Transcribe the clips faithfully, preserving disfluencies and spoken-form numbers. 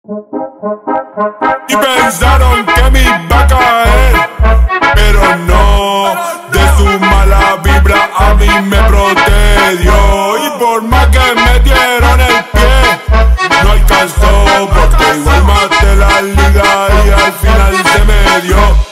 Y pensaron que me iba a caer, pero no, de su mala vibra a mí me protegió. Y por más que me dieron el pie, no alcanzó, porque igual maté la liga y al final se me dio.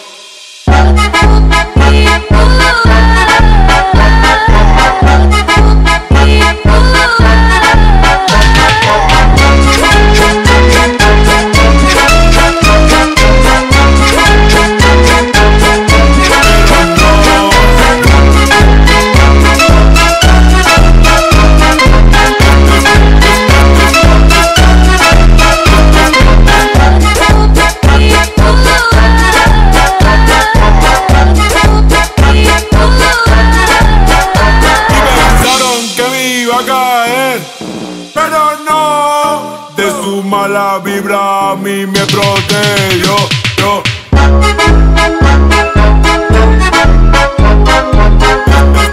Pero no, de su mala vibra a mí me protegió. Yo.